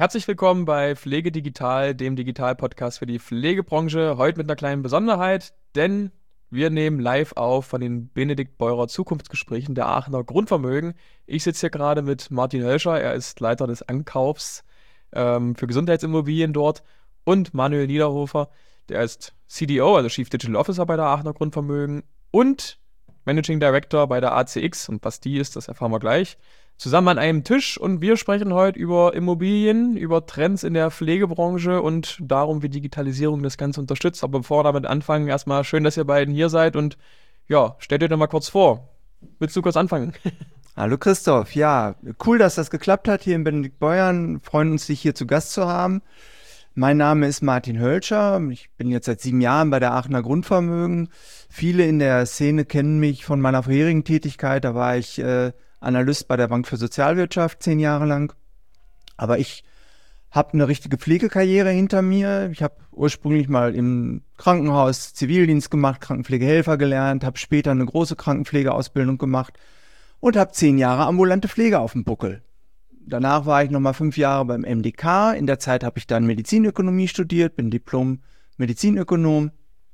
Herzlich willkommen bei Pflege Digital, dem Digital-Podcast für die Pflegebranche. Heute mit einer kleinen Besonderheit, denn wir nehmen live auf von den Benedikt Beurer Zukunftsgesprächen der Aachener Grundvermögen. Ich sitze hier gerade mit Martin Hölscher, er ist Leiter des Ankaufs für Gesundheitsimmobilien dort, und Manuel Niederhofer, der ist CDO, also Chief Digital Officer bei der Aachener Grundvermögen und Managing Director bei der ACX. Und was die ist, das erfahren wir gleich. Zusammen an einem Tisch, und wir sprechen heute über Immobilien, über Trends in der Pflegebranche und darum, wie Digitalisierung das Ganze unterstützt. Aber bevor wir damit anfangen, erstmal schön, dass ihr beiden hier seid, und ja, stellt euch doch mal kurz vor. Willst du kurz anfangen? Hallo Christoph, ja, cool, dass das geklappt hat hier in Benedikt Beuern. Freuen uns, dich hier zu Gast zu haben. Mein Name ist Martin Hölscher. Ich bin jetzt seit 7 Jahren bei der Aachener Grundvermögen. Viele in der Szene kennen mich von meiner vorherigen Tätigkeit. Da war ich Analyst bei der Bank für Sozialwirtschaft 10 Jahre lang. Aber ich habe eine richtige Pflegekarriere hinter mir. Ich habe ursprünglich mal im Krankenhaus Zivildienst gemacht, Krankenpflegehelfer gelernt, habe später eine große Krankenpflegeausbildung gemacht und habe 10 Jahre ambulante Pflege auf dem Buckel. Danach war ich nochmal 5 Jahre beim MDK. In der Zeit habe ich dann Medizinökonomie studiert, bin Diplom-Medizinökonom.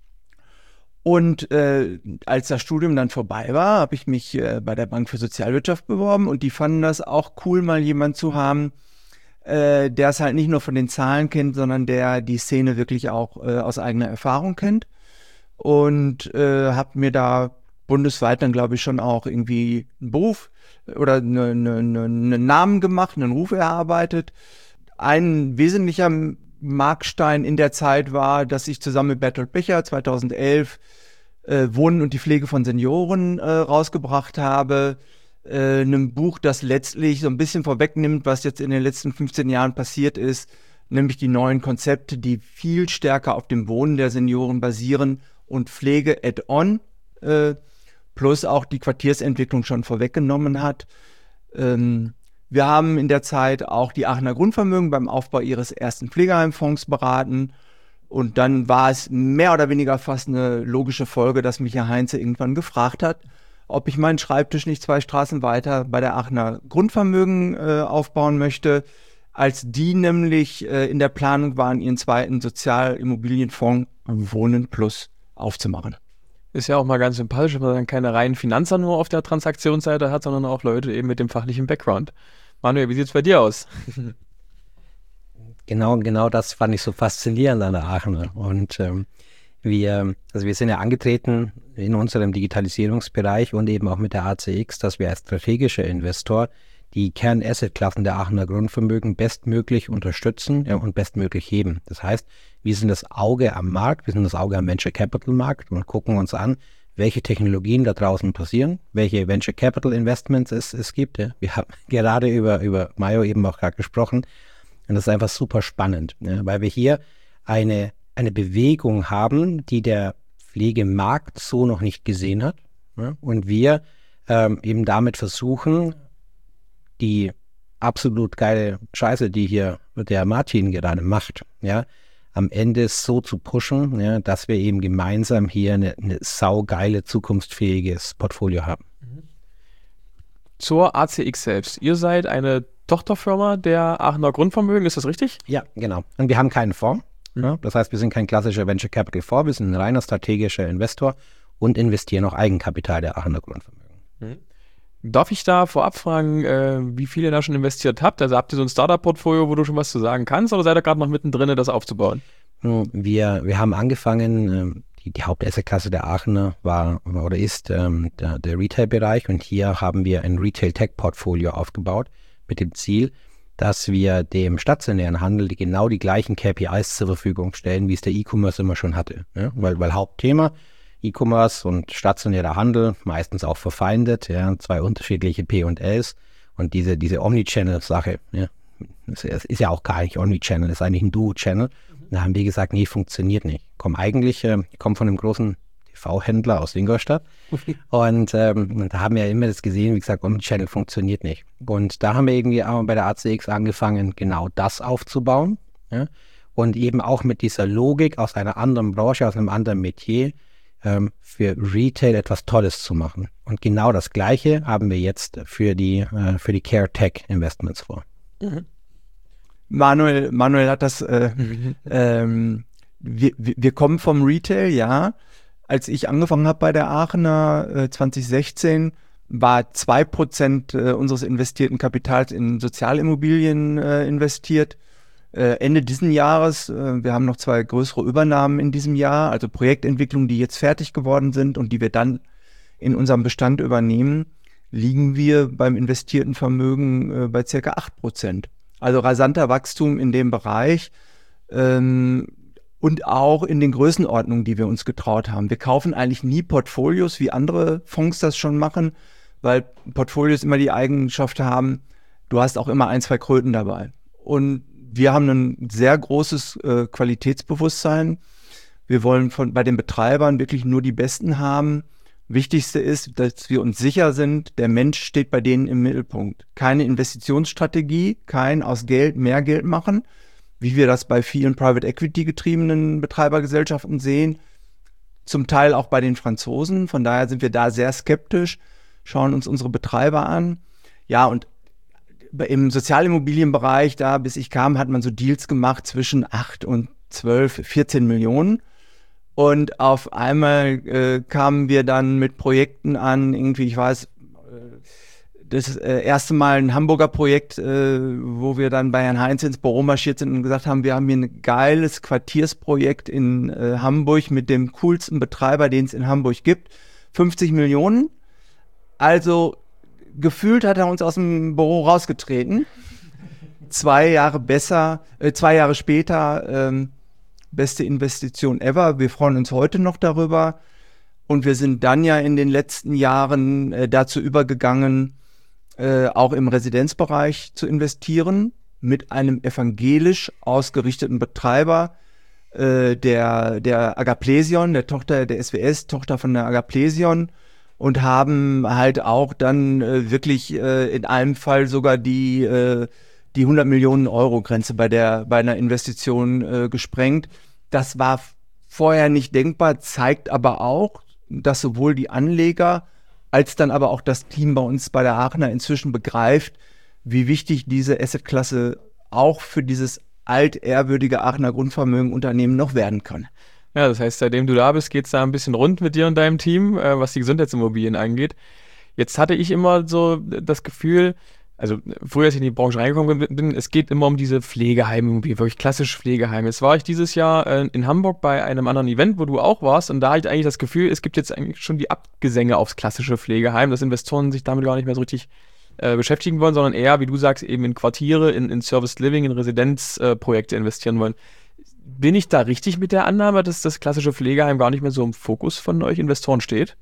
Und als das Studium dann vorbei war, habe ich mich bei der Bank für Sozialwirtschaft beworben, und die fanden das auch cool, mal jemanden zu haben, der es halt nicht nur von den Zahlen kennt, sondern der die Szene wirklich auch aus eigener Erfahrung kennt. Und habe mir da bundesweit dann, glaube ich, schon auch irgendwie einen Beruf oder einen Namen gemacht, einen Ruf erarbeitet. Ein wesentlicher Markstein in der Zeit war, dass ich zusammen mit Bertolt Becher 2011 Wohnen und die Pflege von Senioren rausgebracht habe. Einem Buch, das letztlich so ein bisschen vorwegnimmt, was jetzt in den letzten 15 Jahren passiert ist, nämlich die neuen Konzepte, die viel stärker auf dem Wohnen der Senioren basieren und Pflege add-on plus auch die Quartiersentwicklung schon vorweggenommen hat. Wir haben in der Zeit auch die Aachener Grundvermögen beim Aufbau ihres ersten Pflegeheimfonds beraten. Und dann war es mehr oder weniger fast eine logische Folge, dass mich Herr Heinze irgendwann gefragt hat, ob ich meinen Schreibtisch nicht 2 Straßen weiter bei der Aachener Grundvermögen aufbauen möchte, als die nämlich in der Planung waren, ihren zweiten Sozialimmobilienfonds Wohnen Plus aufzumachen. Ist ja auch mal ganz sympathisch, wenn man dann keine reinen Finanzer nur auf der Transaktionsseite hat, sondern auch Leute eben mit dem fachlichen Background. Manuel, wie sieht es bei dir aus? Genau das fand ich so faszinierend an der Aachener. Und wir sind ja angetreten in unserem Digitalisierungsbereich und eben auch mit der ACX, dass wir als strategischer Investor die Kern-Asset-Klassen der Aachener Grundvermögen bestmöglich unterstützen und bestmöglich heben. Das heißt, wir sind das Auge am Markt, wir sind das Auge am Venture-Capital-Markt und gucken uns an, welche Technologien da draußen passieren, welche Venture-Capital-Investments es gibt. Ja. Wir haben gerade über Mayo eben auch gerade gesprochen, und das ist einfach super spannend, weil wir hier eine Bewegung haben, die der Pflegemarkt so noch nicht gesehen hat. Ja, und wir eben damit versuchen, die absolut geile Scheiße, die hier der Martin gerade macht, ja, am Ende so zu pushen, ja, dass wir eben gemeinsam hier eine saugeile, zukunftsfähiges Portfolio haben. Zur ACX selbst. Ihr seid eine Tochterfirma der Aachener Grundvermögen, ist das richtig? Ja, genau. Und wir haben keinen Fonds. Ja, das heißt, wir sind kein klassischer Venture Capital Fonds, wir sind ein reiner strategischer Investor und investieren auch Eigenkapital der Aachener Grundvermögen. Darf ich da vorab fragen, wie viel ihr da schon investiert habt? Also habt ihr so ein Startup-Portfolio, wo du schon was zu sagen kannst, oder seid ihr gerade noch mittendrin, das aufzubauen? Wir haben angefangen, die Hauptassetklasse der Aachener war oder ist der Retail-Bereich, und hier haben wir ein Retail-Tech-Portfolio aufgebaut mit dem Ziel, dass wir dem stationären Handel genau die gleichen KPIs zur Verfügung stellen, wie es der E-Commerce immer schon hatte. Ja? Weil Hauptthema E-Commerce und stationärer Handel, meistens auch verfeindet, ja, 2 unterschiedliche P&Ls, und diese Omnichannel-Sache, ja, es ist ja auch gar nicht Omnichannel, es ist eigentlich ein Duo-Channel. Da haben wir gesagt, nee, funktioniert nicht. Ich komme von einem großen TV-Händler aus Ingolstadt und da haben wir immer das gesehen, wie gesagt, Omnichannel funktioniert nicht. Und da haben wir irgendwie auch bei der ACX angefangen, genau das aufzubauen, ja, und eben auch mit dieser Logik aus einer anderen Branche, aus einem anderen Metier, für Retail etwas Tolles zu machen. Und genau das Gleiche haben wir jetzt für die Care Tech Investments vor. Mhm. Manuel hat das, wir kommen vom Retail, ja. Als ich angefangen habe bei der Aachener 2016, war 2% unseres investierten Kapitals in Sozialimmobilien investiert. Ende diesen Jahres, wir haben noch 2 größere Übernahmen in diesem Jahr, also Projektentwicklungen, die jetzt fertig geworden sind und die wir dann in unserem Bestand übernehmen, liegen wir beim investierten Vermögen bei ca. 8%. Also rasanter Wachstum in dem Bereich und auch in den Größenordnungen, die wir uns getraut haben. Wir kaufen eigentlich nie Portfolios, wie andere Fonds das schon machen, weil Portfolios immer die Eigenschaft haben, du hast auch immer 1, 2 Kröten dabei. Und wir haben ein sehr großes Qualitätsbewusstsein. Wir wollen bei den Betreibern wirklich nur die Besten haben. Wichtigste ist, dass wir uns sicher sind, der Mensch steht bei denen im Mittelpunkt. Keine Investitionsstrategie, kein aus Geld mehr Geld machen, wie wir das bei vielen Private Equity getriebenen Betreibergesellschaften sehen, zum Teil auch bei den Franzosen. Von daher sind wir da sehr skeptisch, schauen uns unsere Betreiber an. Ja, und im Sozialimmobilienbereich, da bis ich kam, hat man so Deals gemacht zwischen 8 und 12, 14 Millionen. Und auf einmal kamen wir dann mit Projekten an, irgendwie, ich weiß, das erste Mal ein Hamburger Projekt, wo wir dann bei Herrn Heinz ins Büro marschiert sind und gesagt haben, wir haben hier ein geiles Quartiersprojekt in Hamburg mit dem coolsten Betreiber, den es in Hamburg gibt. 50 Millionen. Also gefühlt hat er uns aus dem Büro rausgetreten. 2 Jahre später, beste Investition ever. Wir freuen uns heute noch darüber. Und wir sind dann ja in den letzten Jahren dazu übergegangen, auch im Residenzbereich zu investieren, mit einem evangelisch ausgerichteten Betreiber, der Agaplesion, der SWS, Tochter von der Agaplesion, und haben halt auch dann wirklich in einem Fall sogar die 100 Millionen Euro Grenze bei einer Investition gesprengt. Das war vorher nicht denkbar, zeigt aber auch, dass sowohl die Anleger als dann aber auch das Team bei uns bei der Aachener inzwischen begreift, wie wichtig diese Assetklasse auch für dieses altehrwürdige Aachener Grundvermögenunternehmen noch werden kann. Ja, das heißt, seitdem du da bist, geht es da ein bisschen rund mit dir und deinem Team, was die Gesundheitsimmobilien angeht. Jetzt hatte ich immer so das Gefühl, also früher, als ich in die Branche reingekommen bin, es geht immer um diese Pflegeheimimmobilien, wirklich klassische Pflegeheime. Jetzt war ich dieses Jahr in Hamburg bei einem anderen Event, wo du auch warst, und da hatte ich eigentlich das Gefühl, es gibt jetzt eigentlich schon die Abgesänge aufs klassische Pflegeheim, dass Investoren sich damit gar nicht mehr so richtig beschäftigen wollen, sondern eher, wie du sagst, eben in Quartiere, in Service Living, in Residenzprojekte investieren wollen. Bin ich da richtig mit der Annahme, dass das klassische Pflegeheim gar nicht mehr so im Fokus von euch Investoren steht?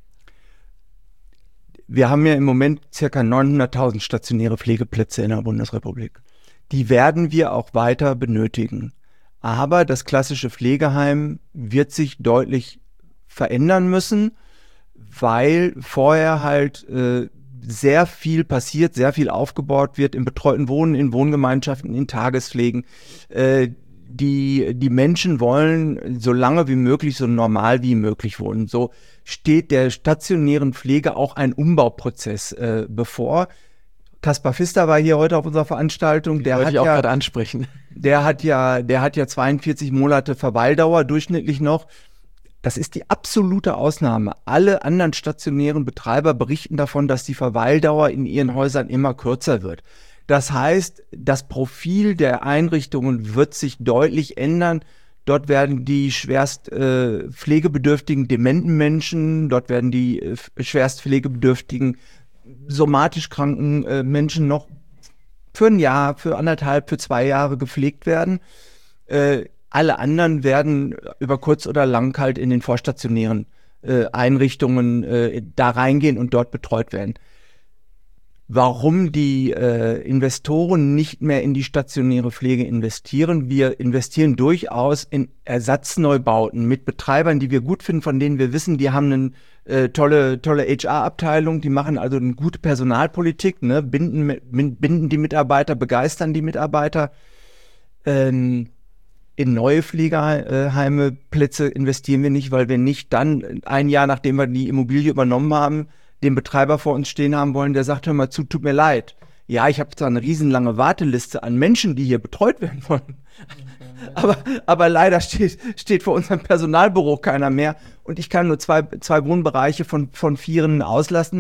Wir haben ja im Moment ca. 900.000 stationäre Pflegeplätze in der Bundesrepublik. Die werden wir auch weiter benötigen. Aber das klassische Pflegeheim wird sich deutlich verändern müssen, weil vorher halt sehr viel passiert, sehr viel aufgebaut wird im betreuten Wohnen, in Wohngemeinschaften, in Tagespflegen. Die Menschen wollen so lange wie möglich, so normal wie möglich wohnen. So steht der stationären Pflege auch ein Umbauprozess bevor. Kaspar Pfister war hier heute auf unserer Veranstaltung. Der wollte ich auch gerade ansprechen. Der hat ja 42 Monate Verweildauer durchschnittlich noch. Das ist die absolute Ausnahme. Alle anderen stationären Betreiber berichten davon, dass die Verweildauer in ihren Häusern immer kürzer wird. Das heißt, das Profil der Einrichtungen wird sich deutlich ändern. Dort werden die schwerst pflegebedürftigen dementen Menschen, dort werden die schwerst pflegebedürftigen somatisch kranken Menschen noch für ein Jahr, für 1,5, für 2 Jahre gepflegt werden. Alle anderen werden über kurz oder lang halt in den vorstationären Einrichtungen da reingehen und dort betreut werden. Warum die Investoren nicht mehr in die stationäre Pflege investieren? Wir investieren durchaus in Ersatzneubauten mit Betreibern, die wir gut finden, von denen wir wissen, die haben eine tolle HR-Abteilung, die machen also eine gute Personalpolitik, ne? Binden die Mitarbeiter, begeistern die Mitarbeiter. In neue Pflegeheime, Plätze investieren wir nicht, weil wir nicht dann 1 Jahr, nachdem wir die Immobilie übernommen haben, den Betreiber vor uns stehen haben wollen, der sagt, hör mal zu, tut mir leid. ja, ich habe zwar eine riesenlange Warteliste an Menschen, die hier betreut werden wollen, aber leider steht vor unserem Personalbüro keiner mehr und ich kann nur zwei Wohnbereiche von 4 auslassen.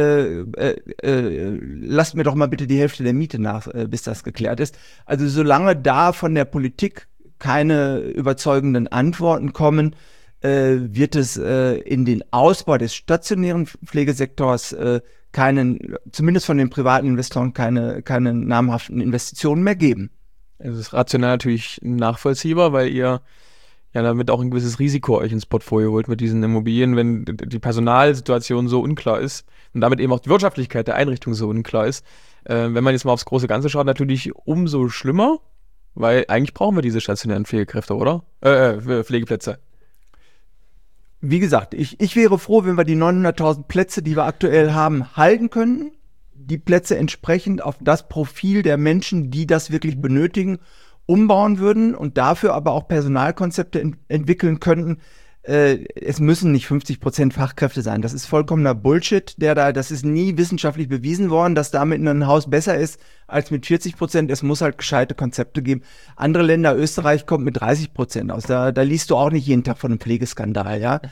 Lasst mir doch mal bitte die Hälfte der Miete nach, bis das geklärt ist. Also solange da von der Politik keine überzeugenden Antworten kommen, wird es in den Ausbau des stationären Pflegesektors zumindest von den privaten Investoren, keine namhaften Investitionen mehr geben. Es ist rational natürlich nachvollziehbar, weil ihr ja damit auch ein gewisses Risiko euch ins Portfolio holt mit diesen Immobilien, wenn die Personalsituation so unklar ist und damit eben auch die Wirtschaftlichkeit der Einrichtung so unklar ist. Wenn man jetzt mal aufs große Ganze schaut, natürlich umso schlimmer, weil eigentlich brauchen wir diese stationären Pflegekräfte, oder? Pflegeplätze. Wie gesagt, ich wäre froh, wenn wir die 900.000 Plätze, die wir aktuell haben, halten könnten. Die Plätze entsprechend auf das Profil der Menschen, die das wirklich benötigen, umbauen würden und dafür aber auch Personalkonzepte entwickeln könnten. Es müssen nicht 50% Fachkräfte sein. Das ist vollkommener Bullshit. Das ist nie wissenschaftlich bewiesen worden, dass damit ein Haus besser ist als mit 40%. Es muss halt gescheite Konzepte geben. Andere Länder, Österreich kommt mit 30% aus. Da liest du auch nicht jeden Tag von einem Pflegeskandal, ja.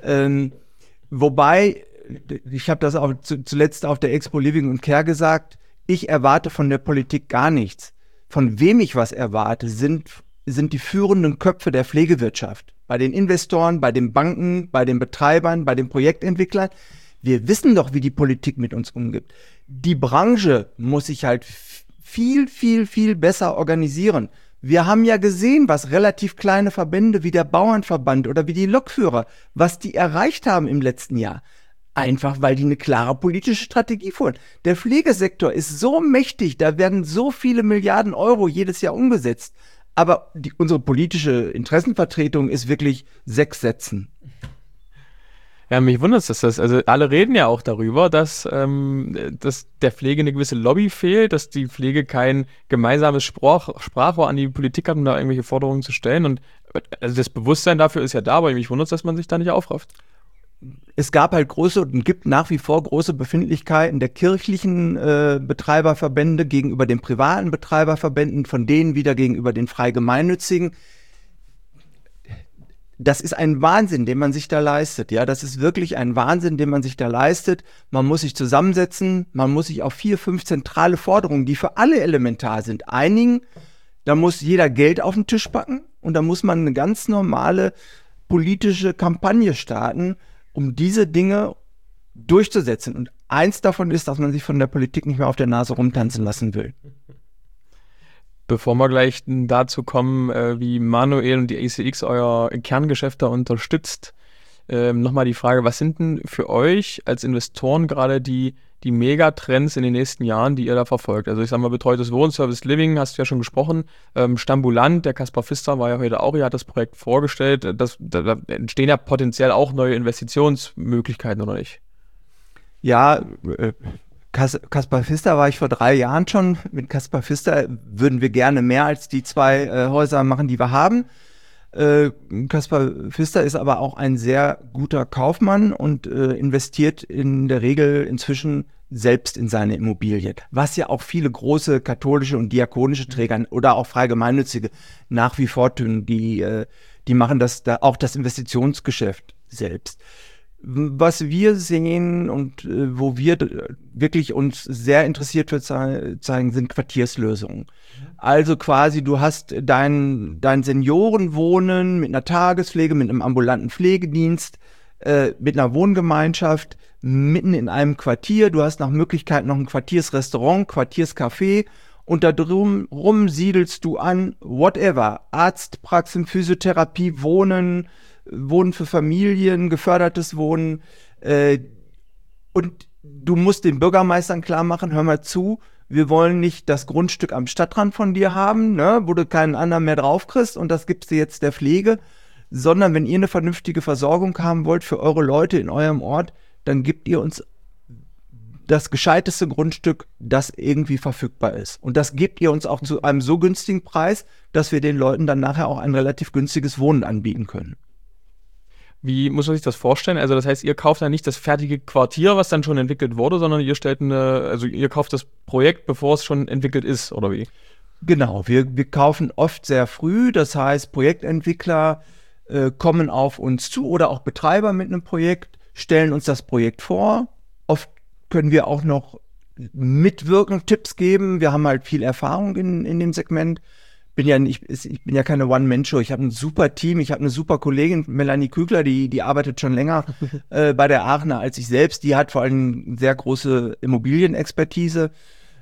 Wobei, ich habe das auch zuletzt auf der Expo Living und Care gesagt, ich erwarte von der Politik gar nichts. Von wem ich was erwarte, sind die führenden Köpfe der Pflegewirtschaft. Bei den Investoren, bei den Banken, bei den Betreibern, bei den Projektentwicklern. Wir wissen doch, wie die Politik mit uns umgeht. Die Branche muss sich halt viel, viel, viel besser organisieren. Wir haben ja gesehen, was relativ kleine Verbände wie der Bauernverband oder wie die Lokführer, was die erreicht haben im letzten Jahr. Einfach, weil die eine klare politische Strategie fuhren. Der Pflegesektor ist so mächtig, da werden so viele Milliarden Euro jedes Jahr umgesetzt. Aber unsere politische Interessenvertretung ist wirklich 6 Sätzen. Ja, mich wundert es, also alle reden ja auch darüber, dass der Pflege eine gewisse Lobby fehlt, dass die Pflege kein gemeinsames Sprachrohr an die Politik hat, um da irgendwelche Forderungen zu stellen. Und also das Bewusstsein dafür ist ja da, aber mich wundert es, dass man sich da nicht aufrafft. Es gab halt große und gibt nach wie vor große Befindlichkeiten der kirchlichen Betreiberverbände gegenüber den privaten Betreiberverbänden, von denen wieder gegenüber den frei gemeinnützigen. Das ist ein Wahnsinn, den man sich da leistet. Ja, das ist wirklich ein Wahnsinn, den man sich da leistet. Man muss sich zusammensetzen, man muss sich auf 4, 5 zentrale Forderungen, die für alle elementar sind, einigen. Da muss jeder Geld auf den Tisch packen und da muss man eine ganz normale politische Kampagne starten, um diese Dinge durchzusetzen. Und eins davon ist, dass man sich von der Politik nicht mehr auf der Nase rumtanzen lassen will. Bevor wir gleich dazu kommen, wie Manuel und die ACX euer Kerngeschäft da unterstützt, nochmal die Frage, was sind denn für euch als Investoren gerade die Megatrends in den nächsten Jahren, die ihr da verfolgt? Also ich sage mal, betreutes Wohnen, Service Living, hast du ja schon gesprochen. Stambulant, der Kaspar Pfister war ja heute auch, er hat das Projekt vorgestellt. Da entstehen ja potenziell auch neue Investitionsmöglichkeiten, oder nicht? Ja, Kaspar Pfister war ich vor 3 Jahren schon. Mit Kaspar Pfister würden wir gerne mehr als die 2 Häuser machen, die wir haben. Kaspar Pfister ist aber auch ein sehr guter Kaufmann und investiert in der Regel inzwischen selbst in seine Immobilien. Was ja auch viele große katholische und diakonische Träger oder auch frei gemeinnützige nach wie vor tun. Die machen auch das Investitionsgeschäft selbst. Was wir sehen und wo wir wirklich uns sehr interessiert für zeigen, sind Quartierslösungen. Also quasi, du hast dein Seniorenwohnen mit einer Tagespflege, mit einem ambulanten Pflegedienst, mit einer Wohngemeinschaft, mitten in einem Quartier. Du hast nach Möglichkeit noch ein Quartiersrestaurant, Quartierscafé und da drumherum siedelst du an, whatever, Arztpraxen, Physiotherapie, Wohnen für Familien, gefördertes Wohnen. Und du musst den Bürgermeistern klar machen, hör mal zu, wir wollen nicht das Grundstück am Stadtrand von dir haben, ne, wo du keinen anderen mehr drauf kriegst und das gibst du jetzt der Pflege, sondern wenn ihr eine vernünftige Versorgung haben wollt für eure Leute in eurem Ort, dann gebt ihr uns das gescheiteste Grundstück, das irgendwie verfügbar ist. Und das gebt ihr uns auch zu einem so günstigen Preis, dass wir den Leuten dann nachher auch ein relativ günstiges Wohnen anbieten können. Wie muss man sich das vorstellen? Also das heißt, ihr kauft dann nicht das fertige Quartier, was dann schon entwickelt wurde, sondern ihr kauft das Projekt, bevor es schon entwickelt ist, oder wie? Genau, wir kaufen oft sehr früh, das heißt, Projektentwickler kommen auf uns zu oder auch Betreiber mit einem Projekt, stellen uns das Projekt vor. Oft können wir auch noch mitwirken, Tipps geben. Wir haben halt viel Erfahrung in dem Segment. Ich bin ja keine One-Man-Show. Ich habe ein super Team. Ich habe eine super Kollegin, Melanie Kügler, die arbeitet schon länger bei der Aachener als ich selbst. Die hat vor allem sehr große Immobilienexpertise.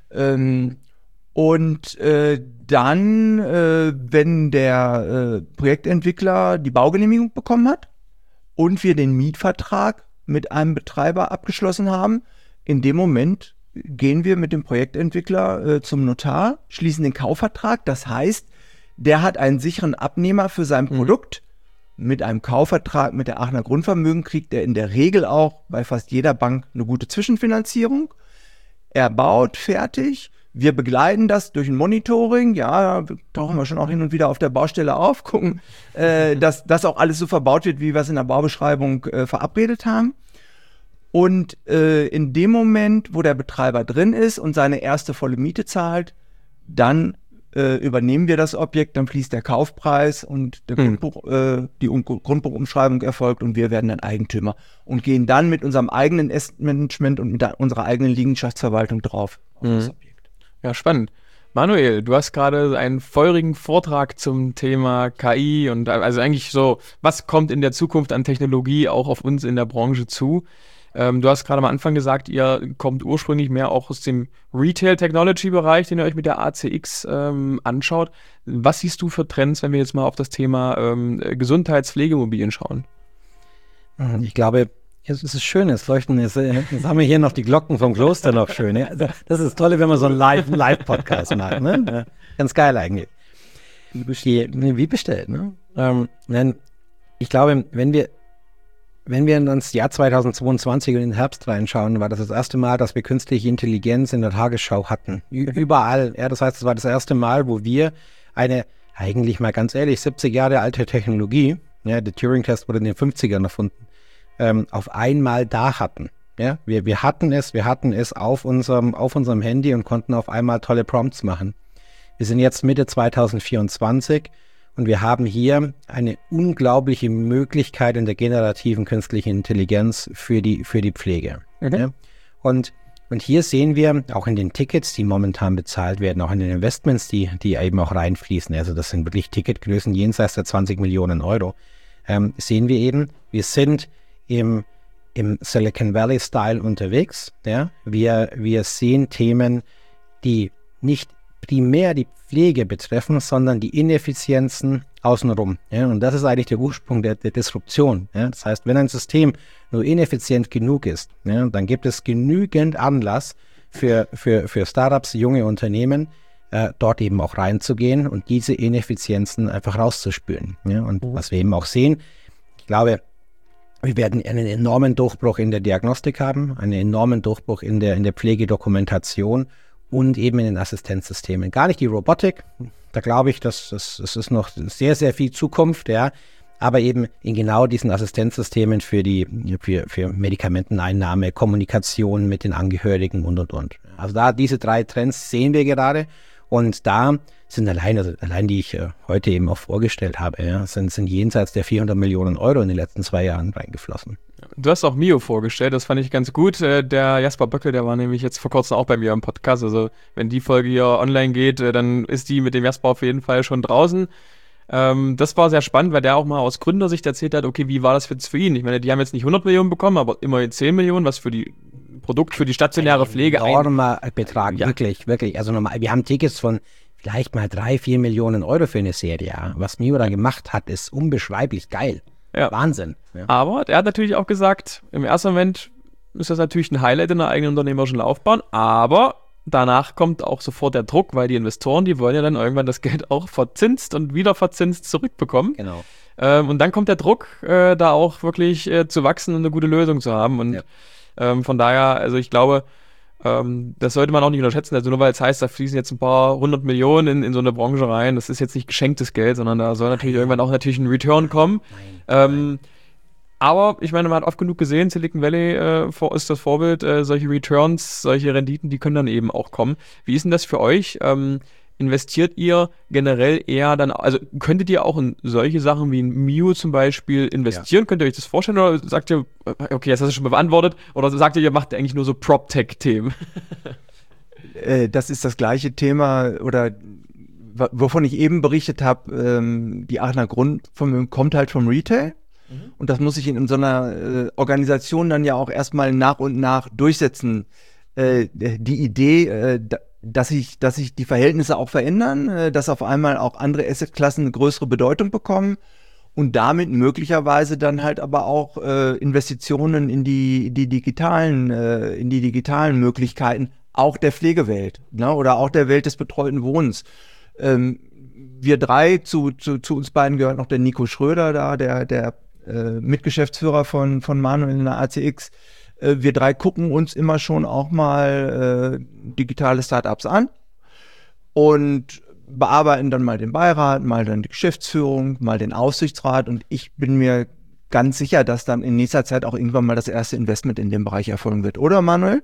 Dann, wenn der Projektentwickler die Baugenehmigung bekommen hat und wir den Mietvertrag mit einem Betreiber abgeschlossen haben, in dem Moment gehen wir mit dem Projektentwickler zum Notar, schließen den Kaufvertrag. Das heißt, der hat einen sicheren Abnehmer für sein Produkt. Mit einem Kaufvertrag mit der Aachener Grundvermögen kriegt er in der Regel auch bei fast jeder Bank eine gute Zwischenfinanzierung. Er baut fertig. Wir begleiten das durch ein Monitoring. Ja, tauchen wir schon auch hin und wieder auf der Baustelle auf, gucken, dass das auch alles so verbaut wird, wie wir es in der Baubeschreibung verabredet haben. Und in dem Moment, wo der Betreiber drin ist und seine erste volle Miete zahlt, dann übernehmen wir das Objekt, dann fließt der Kaufpreis und der die Grundbuchumschreibung erfolgt und wir werden dann Eigentümer und gehen dann mit unserem eigenen Asset-Management und mit unserer eigenen Liegenschaftsverwaltung drauf auf das Objekt. Ja, spannend. Manuel, du hast gerade einen feurigen Vortrag zum Thema KI und also eigentlich so, was kommt in der Zukunft an Technologie auch auf uns in der Branche zu? Du hast gerade am Anfang gesagt, ihr kommt ursprünglich mehr auch aus dem Retail-Technology-Bereich, den ihr euch mit der ACX anschaut. Was siehst du für Trends, wenn wir jetzt mal auf das Thema Gesundheitspflegeimmobilien schauen? Ich glaube, es ist schön, es leuchten, jetzt haben wir hier noch die Glocken vom Kloster noch schön. Ja? Das ist das Tolle, wenn man so einen Live-Podcast macht. Ne? Ja, ganz geil eigentlich. Wie bestellt. Ne? Ich glaube, wenn wir ins Jahr 2022 und in den Herbst reinschauen, war das erste Mal, dass wir künstliche Intelligenz in der Tagesschau hatten. Überall. Ja, das heißt, es war das erste Mal, wo wir eine, eigentlich mal ganz ehrlich, 70 Jahre alte Technologie, ja, der Turing-Test wurde in den 50ern erfunden, auf einmal da hatten. Ja, wir hatten es auf unserem Handy und konnten auf einmal tolle Prompts machen. Wir sind jetzt Mitte 2024 und wir haben hier eine unglaubliche Möglichkeit in der generativen künstlichen Intelligenz für die Pflege. Ja? Und hier sehen wir auch in den Tickets, die momentan bezahlt werden, auch in den Investments, die eben auch reinfließen, also das sind wirklich Ticketgrößen jenseits der 20 Millionen Euro, sehen wir eben, wir sind im Silicon Valley-Style unterwegs. Ja? Wir sehen Themen, die nicht primär die Pflege betreffen, sondern die Ineffizienzen außenrum. Ja? Und das ist eigentlich der Ursprung der Disruption. Ja? Das heißt, wenn ein System nur ineffizient genug ist, ja, dann gibt es genügend Anlass für Startups, junge Unternehmen, dort eben auch reinzugehen und diese Ineffizienzen einfach rauszuspülen. Ja? Und was wir eben auch sehen, ich glaube, wir werden einen enormen Durchbruch in der Diagnostik haben, einen enormen Durchbruch in der Pflegedokumentation und eben in den Assistenzsystemen. Gar nicht die Robotik, da glaube ich, das ist noch sehr, sehr viel Zukunft, ja, aber eben in genau diesen Assistenzsystemen für Medikamenteneinnahme, Kommunikation mit den Angehörigen und. Also da diese 3 Trends sehen wir gerade und da sind allein die ich heute eben auch vorgestellt habe, ja, sind jenseits der 400 Millionen Euro in den letzten 2 Jahren reingeflossen. Du hast auch Mio vorgestellt, das fand ich ganz gut. Der Jasper Böckel, der war nämlich jetzt vor kurzem auch bei mir im Podcast. Also wenn die Folge hier online geht, dann ist die mit dem Jasper auf jeden Fall schon draußen. Das war sehr spannend, weil der auch mal aus Gründersicht erzählt hat, okay, wie war das jetzt für ihn? Ich meine, die haben jetzt nicht 100 Millionen bekommen, aber immerhin 10 Millionen, was für die Produkt, für die stationäre Pflege ein enormer Betrag, ja. Wirklich. Also normal, wir haben Tickets von vielleicht mal 3-4 Millionen Euro für eine Serie. Ja. Was Mio da gemacht hat, ist unbeschreiblich geil. Ja. Wahnsinn. Ja. Aber er hat natürlich auch gesagt, im ersten Moment ist das natürlich ein Highlight in der eigenen unternehmerischen Laufbahn, aber danach kommt auch sofort der Druck, weil die Investoren, die wollen ja dann irgendwann das Geld auch verzinst und wieder verzinst zurückbekommen. Genau. Und dann kommt der Druck, da auch wirklich zu wachsen und eine gute Lösung zu haben. Und von daher, also ich glaube, das sollte man auch nicht unterschätzen. Also nur weil es heißt, da fließen jetzt ein paar 100 Millionen in so eine Branche rein, das ist jetzt nicht geschenktes Geld, sondern da soll natürlich irgendwann auch natürlich ein Return kommen. Aber ich meine, man hat oft genug gesehen, Silicon Valley ist das Vorbild, solche Returns, solche Renditen, die können dann eben auch kommen. Wie ist denn das für euch? Investiert ihr generell eher dann, also könntet ihr auch in solche Sachen wie ein Mio zum Beispiel investieren? Ja. Könnt ihr euch das vorstellen oder sagt ihr, okay, jetzt hast du schon mal beantwortet, oder sagt ihr macht eigentlich nur so PropTech-Themen? Das ist das gleiche Thema oder wovon ich eben berichtet habe, die Aachener Grundvermögen kommt halt vom Retail. Und das muss sich in so einer Organisation dann ja auch erstmal nach und nach durchsetzen. Die Idee, dass sich die Verhältnisse auch verändern, dass auf einmal auch andere Assetklassen eine größere Bedeutung bekommen und damit möglicherweise dann halt aber auch Investitionen in die digitalen Möglichkeiten auch der Pflegewelt, ne, oder auch der Welt des betreuten Wohnens. Wir drei, zu uns beiden gehört noch der Nico Schröder da, der Mitgeschäftsführer von Manuel in der ACX. Wir drei gucken uns immer schon auch mal digitale Startups an und bearbeiten dann mal den Beirat, mal dann die Geschäftsführung, mal den Aufsichtsrat und ich bin mir ganz sicher, dass dann in nächster Zeit auch irgendwann mal das erste Investment in dem Bereich erfolgen wird. Oder, Manuel?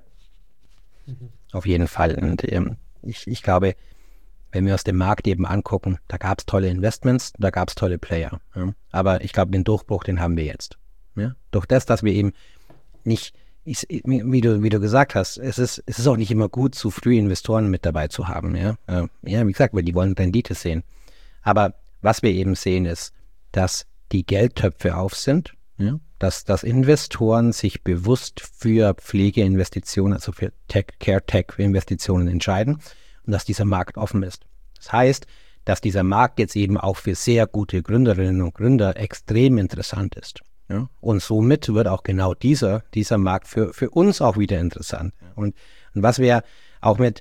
Auf jeden Fall. Und ich glaube, wenn wir uns den Markt eben angucken, da gab es tolle Investments, da gab es tolle Player. Ja. Aber ich glaube, den Durchbruch, den haben wir jetzt. Ja. Durch das, dass wir eben nicht, wie du gesagt hast, es ist auch nicht immer gut, zu früh Investoren mit dabei zu haben. Ja, wie gesagt, weil die wollen Rendite sehen. Aber was wir eben sehen ist, dass die Geldtöpfe auf sind, ja, dass Investoren sich bewusst für Pflegeinvestitionen, also für Care-Tech-Investitionen entscheiden und dass dieser Markt offen ist. Das heißt, dass dieser Markt jetzt eben auch für sehr gute Gründerinnen und Gründer extrem interessant ist. Ja? Und somit wird auch genau dieser Markt für uns auch wieder interessant. Und was wir auch mit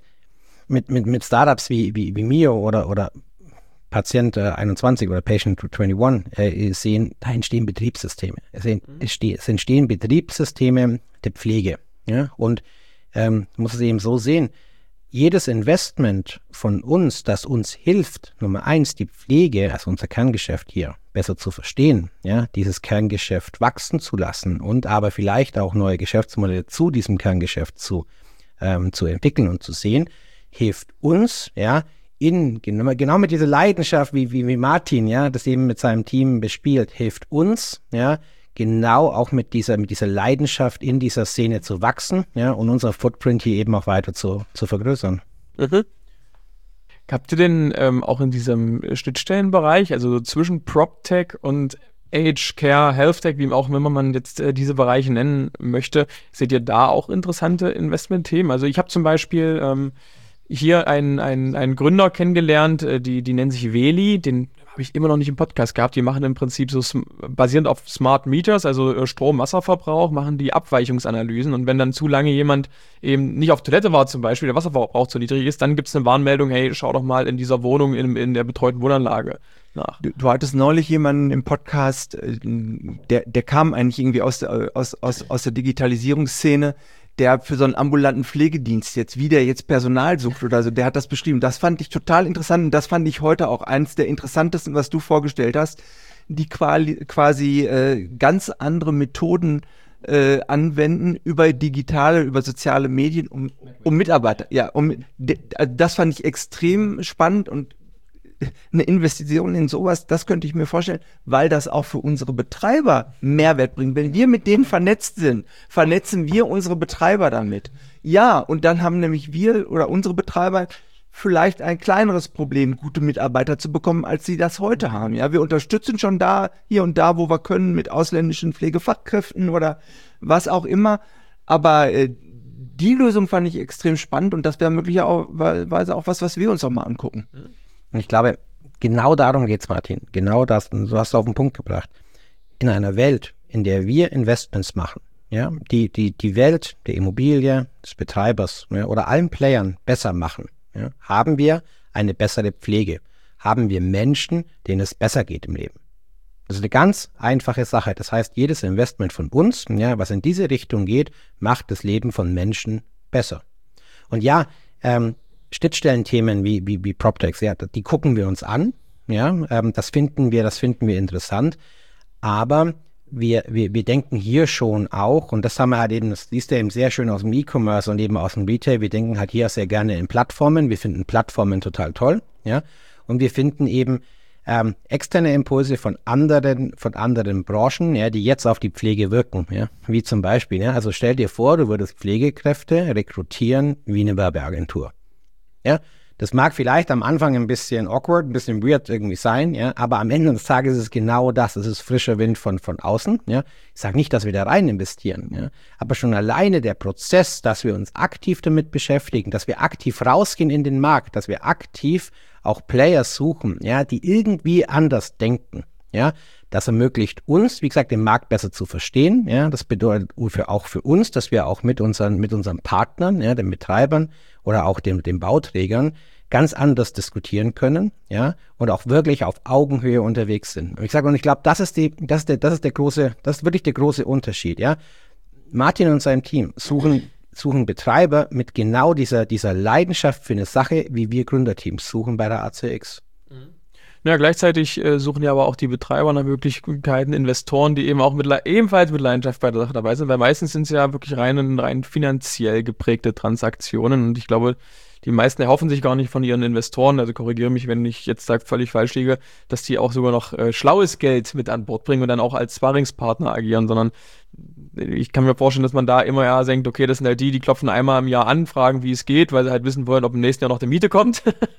Startups wie Mio oder Patient 21 oder Patient 21 sehen, da entstehen Betriebssysteme. Es entstehen Betriebssysteme der Pflege. Ja? Und muss es eben so sehen, jedes Investment von uns, das uns hilft, Nummer 1, die Pflege, also unser Kerngeschäft hier, besser zu verstehen, ja, dieses Kerngeschäft wachsen zu lassen und aber vielleicht auch neue Geschäftsmodelle zu diesem Kerngeschäft zu entwickeln und zu sehen, hilft uns, ja, genau mit dieser Leidenschaft, wie Martin, ja, das eben mit seinem Team bespielt, hilft uns, ja, genau auch mit dieser Leidenschaft in dieser Szene zu wachsen, ja, und unser Footprint hier eben auch weiter zu vergrößern. Mhm. Habt ihr denn auch in diesem Schnittstellenbereich, also zwischen PropTech und Age Care, Health-Tech, wie auch immer man jetzt diese Bereiche nennen möchte, seht ihr da auch interessante Investmentthemen? Also ich habe zum Beispiel hier einen Gründer kennengelernt, die nennen sich Veli, den habe ich immer noch nicht im Podcast gehabt. Die machen im Prinzip so basierend auf Smart Meters, also Strom, Wasserverbrauch, machen die Abweichungsanalysen. Und wenn dann zu lange jemand eben nicht auf Toilette war zum Beispiel, der Wasserverbrauch zu niedrig ist, dann gibt es eine Warnmeldung, hey, schau doch mal in dieser Wohnung in der betreuten Wohnanlage nach. Du hattest neulich jemanden im Podcast, der kam eigentlich irgendwie aus der Digitalisierungsszene, der für so einen ambulanten Pflegedienst jetzt Personal sucht oder so, der hat das beschrieben. Das fand ich total interessant und das fand ich heute auch eins der interessantesten, was du vorgestellt hast, die quasi ganz andere Methoden anwenden über soziale Medien, um Mitarbeiter, das fand ich extrem spannend und eine Investition in sowas, das könnte ich mir vorstellen, weil das auch für unsere Betreiber Mehrwert bringt. Wenn wir mit denen vernetzt sind, vernetzen wir unsere Betreiber damit. Ja, und dann haben nämlich wir oder unsere Betreiber vielleicht ein kleineres Problem, gute Mitarbeiter zu bekommen, als sie das heute haben. Ja, wir unterstützen schon hier und da, wo wir können, mit ausländischen Pflegefachkräften oder was auch immer. Aber die Lösung fand ich extrem spannend und das wäre möglicherweise auch was wir uns auch mal angucken. Und ich glaube, genau darum geht es, Martin. Genau das, du hast es auf den Punkt gebracht. In einer Welt, in der wir Investments machen, ja, die Welt der Immobilie, des Betreibers, ja, oder allen Playern besser machen, ja, haben wir eine bessere Pflege. Haben wir Menschen, denen es besser geht im Leben. Das ist eine ganz einfache Sache. Das heißt, jedes Investment von uns, ja, was in diese Richtung geht, macht das Leben von Menschen besser. Und ja, Schnittstellenthemen wie PropTechs, ja, die gucken wir uns an, ja, das finden wir interessant, aber wir denken hier schon auch, und das haben wir halt eben, das siehst du eben sehr schön aus dem E-Commerce und eben aus dem Retail, wir denken halt hier sehr gerne in Plattformen, wir finden Plattformen total toll, ja, und wir finden eben externe Impulse von anderen Branchen, ja, die jetzt auf die Pflege wirken, ja, wie zum Beispiel, ja, also stell dir vor, du würdest Pflegekräfte rekrutieren wie eine Werbeagentur, ja, das mag vielleicht am Anfang ein bisschen awkward, ein bisschen weird irgendwie sein, ja, aber am Ende des Tages ist es genau das, es ist frischer Wind von außen, ja. Ich sage nicht, dass wir da rein investieren, ja, aber schon alleine der Prozess, dass wir uns aktiv damit beschäftigen, dass wir aktiv rausgehen in den Markt, dass wir aktiv auch Players suchen, ja, die irgendwie anders denken, ja, das ermöglicht uns, wie gesagt, den Markt besser zu verstehen, ja, das bedeutet auch für uns, dass wir auch mit unseren Partnern, ja, den Betreibern oder auch den Bauträgern ganz anders diskutieren können, ja, und auch wirklich auf Augenhöhe unterwegs sind. Und ich glaube, das ist wirklich der große Unterschied, ja. Martin und sein Team suchen Betreiber mit genau dieser Leidenschaft für eine Sache, wie wir Gründerteams suchen bei der ACX. Ja, gleichzeitig suchen ja aber auch die Betreiber nach Möglichkeiten, Investoren, die eben auch ebenfalls mit Leidenschaft bei der Sache dabei sind, weil meistens sind es ja wirklich rein finanziell geprägte Transaktionen und ich glaube, die meisten erhoffen sich gar nicht von ihren Investoren, also korrigiere mich, wenn ich jetzt da völlig falsch liege, dass die auch sogar noch schlaues Geld mit an Bord bringen und dann auch als Sparringspartner agieren, sondern ich kann mir vorstellen, dass man da immer ja denkt, okay, das sind halt die klopfen einmal im Jahr an, fragen, wie es geht, weil sie halt wissen wollen, ob im nächsten Jahr noch die Miete kommt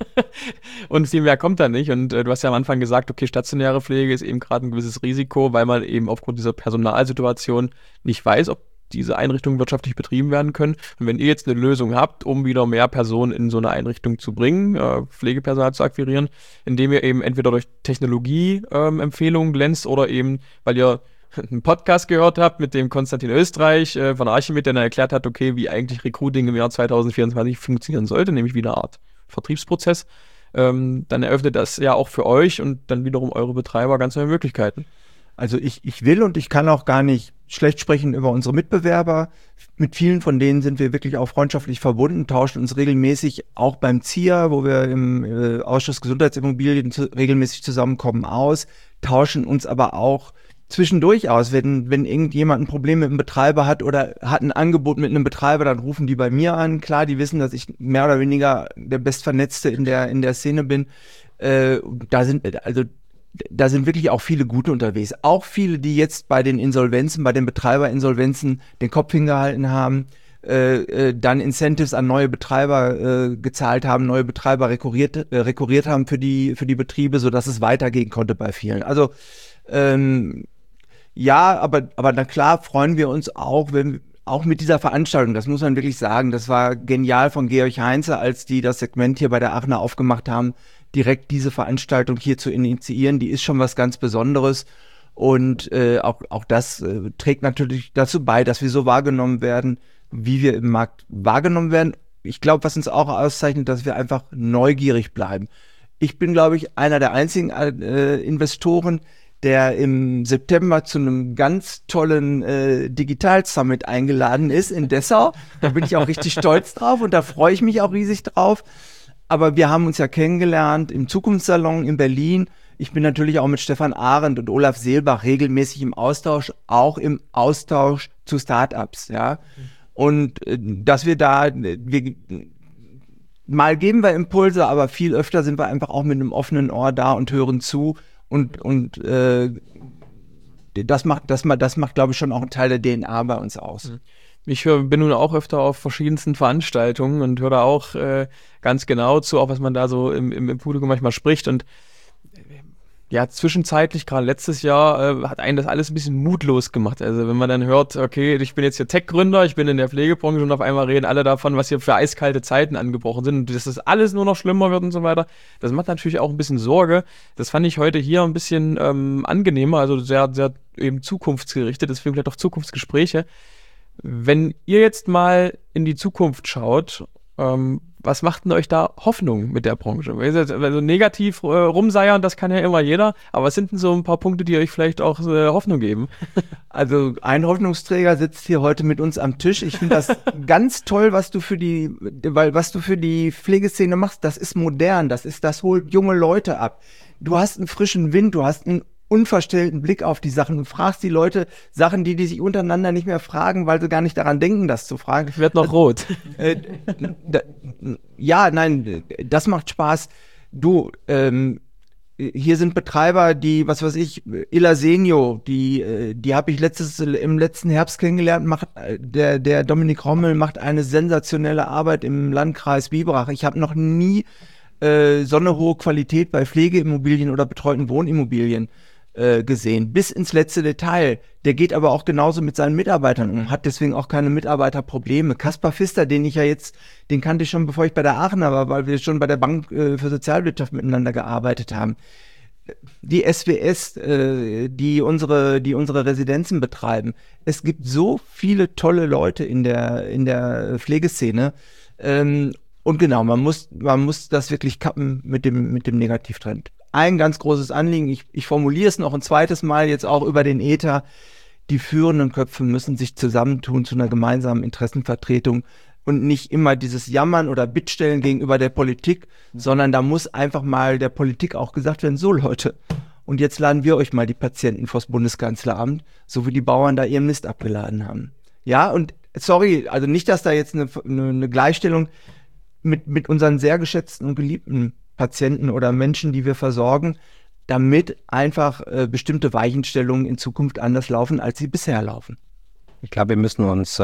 und viel mehr kommt da nicht und du hast ja am Anfang gesagt, okay, stationäre Pflege ist eben gerade ein gewisses Risiko, weil man eben aufgrund dieser Personalsituation nicht weiß, ob diese Einrichtungen wirtschaftlich betrieben werden können. Und wenn ihr jetzt eine Lösung habt, um wieder mehr Personen in so eine Einrichtung zu bringen, Pflegepersonal zu akquirieren, indem ihr eben entweder durch Technologie-Empfehlungen glänzt oder eben, weil ihr einen Podcast gehört habt mit dem Konstantin Österreich von Archimед, der dann erklärt hat, okay, wie eigentlich Recruiting im Jahr 2024 funktionieren sollte, nämlich wie eine Art Vertriebsprozess, dann eröffnet das ja auch für euch und dann wiederum eure Betreiber ganz neue Möglichkeiten. Also ich will und ich kann auch gar nicht schlecht sprechen über unsere Mitbewerber. Mit vielen von denen sind wir wirklich auch freundschaftlich verbunden, tauschen uns regelmäßig auch beim ZIA, wo wir im Ausschuss Gesundheitsimmobilien regelmäßig zusammenkommen, aus, tauschen uns aber auch zwischendurch aus. Wenn irgendjemand ein Problem mit einem Betreiber hat oder hat ein Angebot mit einem Betreiber, dann rufen die bei mir an. Klar, die wissen, dass ich mehr oder weniger der Bestvernetzte in der Szene bin. Da sind wirklich auch viele gute unterwegs. Auch viele, die jetzt bei den Insolvenzen, bei den Betreiberinsolvenzen den Kopf hingehalten haben, dann Incentives an neue Betreiber gezahlt haben, neue Betreiber rekurriert haben für die Betriebe, sodass es weitergehen konnte bei vielen. Also ja, aber na klar freuen wir uns auch, auch mit dieser Veranstaltung, das muss man wirklich sagen, das war genial von Georg Heinze, als die das Segment hier bei der Aachener aufgemacht haben, direkt diese Veranstaltung hier zu initiieren, die ist schon was ganz Besonderes und auch das trägt natürlich dazu bei, dass wir so wahrgenommen werden, wie wir im Markt wahrgenommen werden. Ich glaube, was uns auch auszeichnet, dass wir einfach neugierig bleiben. Ich bin, glaube ich, einer der einzigen Investoren, der im September zu einem ganz tollen Digital-Summit eingeladen ist in Dessau. Da bin ich auch richtig stolz drauf und da freue ich mich auch riesig drauf. Aber wir haben uns ja kennengelernt im Zukunftssalon in Berlin. Ich bin natürlich auch mit Stefan Arendt und Olaf Seelbach regelmäßig im Austausch, auch im Austausch zu Startups, ja. Und dass wir mal geben wir Impulse, aber viel öfter sind wir einfach auch mit einem offenen Ohr da und hören zu. Und das macht, glaube ich, schon auch einen Teil der DNA bei uns aus. Ich bin nun auch öfter auf verschiedensten Veranstaltungen und höre da auch ganz genau zu, auch was man da so im Publikum manchmal spricht. Und ja, zwischenzeitlich, gerade letztes Jahr, hat einen das alles ein bisschen mutlos gemacht. Also wenn man dann hört, okay, ich bin jetzt hier Tech-Gründer, ich bin in der Pflegebranche und auf einmal reden alle davon, was hier für eiskalte Zeiten angebrochen sind und dass das alles nur noch schlimmer wird und so weiter. Das macht natürlich auch ein bisschen Sorge. Das fand ich heute hier ein bisschen angenehmer, also sehr, sehr eben zukunftsgerichtet, deswegen vielleicht auch Zukunftsgespräche. Wenn ihr jetzt mal in die Zukunft schaut, was macht denn euch da Hoffnung mit der Branche? Also negativ rumseiern, das kann ja immer jeder, aber was sind denn so ein paar Punkte, die euch vielleicht auch Hoffnung geben? Also ein Hoffnungsträger sitzt hier heute mit uns am Tisch. Ich finde das ganz toll, was du für die Pflegeszene machst. Das ist modern, das holt junge Leute ab. Du hast einen frischen Wind, du hast einen unverstellten Blick auf die Sachen und fragst die Leute Sachen, die sich untereinander nicht mehr fragen, weil sie gar nicht daran denken, das zu fragen. Ich werde noch rot. Ja, nein, das macht Spaß. Du, hier sind Betreiber, die, was weiß ich, Illa Senio, die habe ich im letzten Herbst kennengelernt, der Dominik Rommel macht eine sensationelle Arbeit im Landkreis Biberach. Ich habe noch nie so eine hohe Qualität bei Pflegeimmobilien oder betreuten Wohnimmobilien gesehen, bis ins letzte Detail. Der geht aber auch genauso mit seinen Mitarbeitern um, hat deswegen auch keine Mitarbeiterprobleme. Kaspar Pfister, den kannte ich schon, bevor ich bei der Aachener war, weil wir schon bei der Bank für Sozialwirtschaft miteinander gearbeitet haben. Die SWS, die unsere Residenzen betreiben. Es gibt so viele tolle Leute in der Pflegeszene. Und genau, man muss das wirklich kappen mit dem Negativtrend. Ein ganz großes Anliegen, ich formuliere es noch ein zweites Mal jetzt auch über den Äther, die führenden Köpfe müssen sich zusammentun zu einer gemeinsamen Interessenvertretung und nicht immer dieses Jammern oder Bittstellen gegenüber der Politik, sondern da muss einfach mal der Politik auch gesagt werden, so Leute, und jetzt laden wir euch mal die Patienten vors Bundeskanzleramt, so wie die Bauern da ihren Mist abgeladen haben. Ja, und sorry, also nicht, dass da jetzt eine Gleichstellung mit unseren sehr geschätzten und geliebten Patienten oder Menschen, die wir versorgen, damit einfach bestimmte Weichenstellungen in Zukunft anders laufen, als sie bisher laufen. Ich glaube, wir müssen uns,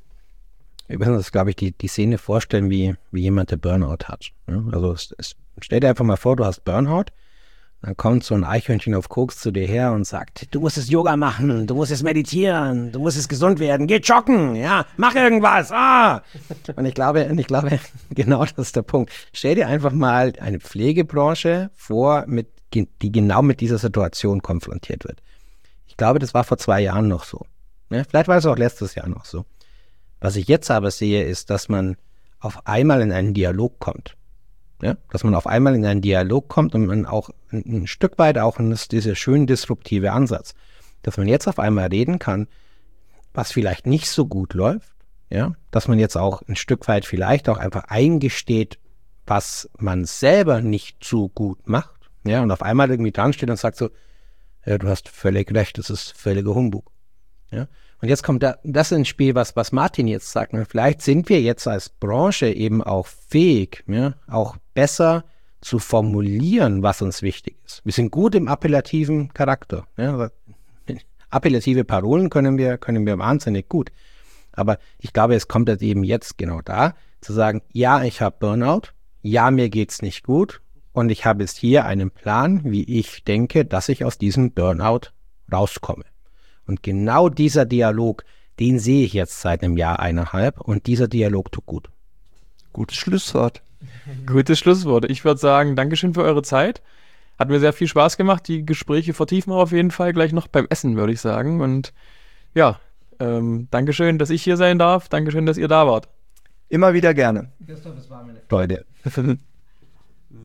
glaube ich, die Szene vorstellen, wie jemand, der Burnout hat. Ja? Also stell dir einfach mal vor, du hast Burnout, dann kommt so ein Eichhörnchen auf Koks zu dir her und sagt, du musst jetzt Yoga machen, du musst jetzt meditieren, du musst jetzt gesund werden, geh joggen, ja, mach irgendwas, Und ich glaube, genau das ist der Punkt. Stell dir einfach mal eine Pflegebranche vor, die genau mit dieser Situation konfrontiert wird. Ich glaube, das war vor 2 Jahren noch so. Ja, vielleicht war es auch letztes Jahr noch so. Was ich jetzt aber sehe, ist, dass man auf einmal in einen Dialog kommt. Ja, dass man auf einmal in einen Dialog kommt und man auch ein Stück weit auch in dieser schön disruptive Ansatz, dass man jetzt auf einmal reden kann, was vielleicht nicht so gut läuft, ja, dass man jetzt auch ein Stück weit vielleicht auch einfach eingesteht, was man selber nicht so gut macht, ja, und auf einmal irgendwie dran steht und sagt so, ja, du hast völlig recht, das ist völliger Humbug, ja. Und jetzt kommt das ins Spiel, was Martin jetzt sagt. Vielleicht sind wir jetzt als Branche eben auch fähig, ja, auch besser zu formulieren, was uns wichtig ist. Wir sind gut im appellativen Charakter. Ja. Appellative Parolen können wir wahnsinnig gut. Aber ich glaube, es kommt halt eben jetzt genau da, zu sagen, ja, ich habe Burnout, ja, mir geht's nicht gut und ich habe jetzt hier einen Plan, wie ich denke, dass ich aus diesem Burnout rauskomme. Und genau dieser Dialog, den sehe ich jetzt seit einem Jahr, 1,5 und dieser Dialog tut gut. Gutes Schlusswort. Gutes Schlusswort. Ich würde sagen, Dankeschön für eure Zeit. Hat mir sehr viel Spaß gemacht. Die Gespräche vertiefen wir auf jeden Fall gleich noch beim Essen, würde ich sagen. Und ja, Dankeschön, dass ich hier sein darf. Dankeschön, dass ihr da wart. Immer wieder gerne. Christoph, es war mir eine Freude.